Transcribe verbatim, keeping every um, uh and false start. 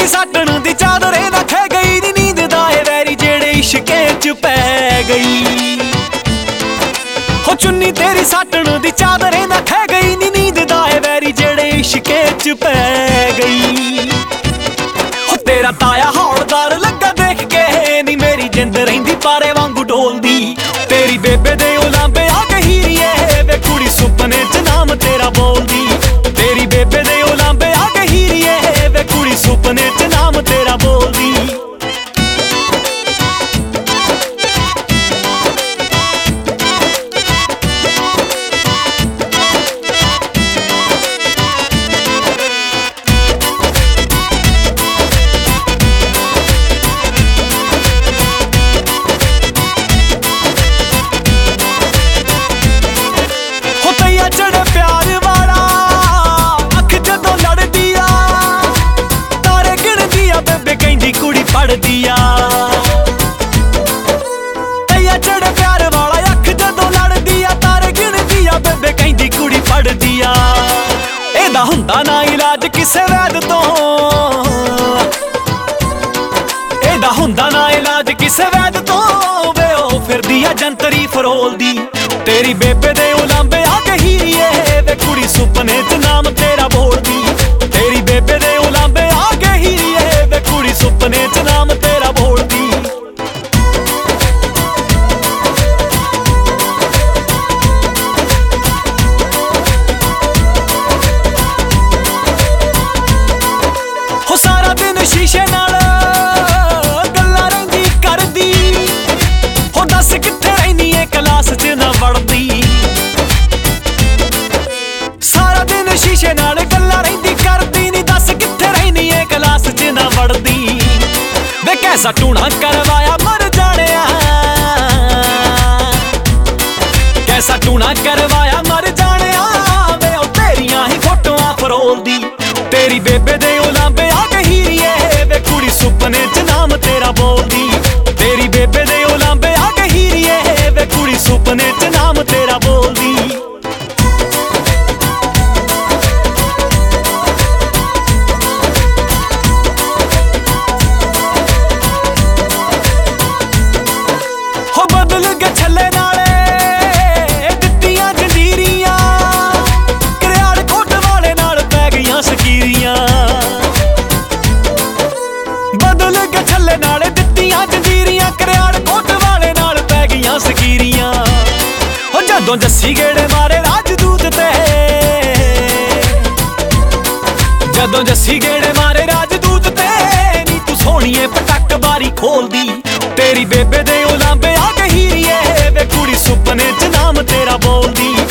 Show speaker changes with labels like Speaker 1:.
Speaker 1: तेरी साटन दी चादरे ना खे गई नी नींद दाए वैरी जेड़े इश्के च पै गई। हो चुन्नी तेरी साटन दी चादरे ना खे गई नी नींद दाए वैरी जेड़े इश्के च पै गई। हो तेरा ताया हौलदार लगा देख के नी मेरी जिंद रहिंदी पारे वांगू डोलदी। तेरी बेबे दे उलांबे आ गई रे वे कुड़ी सुपने च नाम तेरा बोलदी। तेरी बेबे दे उलांबे आ गई रे वे कुड़ी सुपने च नाम तेरा बोलदी। चढ़े प्यार वाला अख जदों लड़दी आ तारे गिणदी आ बेबे कहंदी कुड़ी पढ़दी आ। तैया चढ़े प्यार वाला अख जदों लड़दी आ तारे गिणदी आ बेबे कहंदी कुड़ी पढ़दी आ। एदा हुंदा ना इलाज किसे वैद तो एदा हुंदा ना इलाज किसे वैद तो वे ओ फिरदी आ जंतरी फरोलदी। तेरी बेबे दे उलांबे आ गई रे वे कुड़ी सुपने च नाम तेरा बोलदी। तेरी बेबे दे उलांबे आ गई रे वे कुड़ी सुपने च नाम तेरा बोलदी। हो सारा दिन शीशे नाल गल्लां रहिंदी करदी। हो दस कित्थे रहिंदी ए क्लास च ना वड़दी। सारा दिन शीशे नाल गल्लां रहिंदी करदी नी दस कित्थे रहिंदी ए क्लास च ना वड़दी। वे कैसा टूणा करवाया मर जाणिया कैसा टूणा करवाया मर जाणिया वे ओ तेरियां ही फोटोआं फरोलदी। तेरी बेबे दे उलांबे आ गई रे वे कुड़ी सुपने च नाम तेरा बोलदी। तेरी बेबे दे उलांबे आ गई रे वे कुड़ी सुपने च नाम तेरा बोलदी। बदल के छल्ले नाले दित्तियां जंजीरियां करियाड़ कोट वाले नाल पै गईयां सकीरियां। बदल के छल्ले नाले दित्तियां जंजीरियां करियाड़ कोट वाले नाल पै गईयां सकीरियां। हो जदों जस्सी गेड़े मारे राजदूत ते जदों जस्सी गेड़े मारे राजदूत ते नी तू सोहणीए पटक बारी खोलदी। तेरी बेबे दे उलांबे आ गई रे वे कुड़ी सुपने च नाम तेरा बोलदी।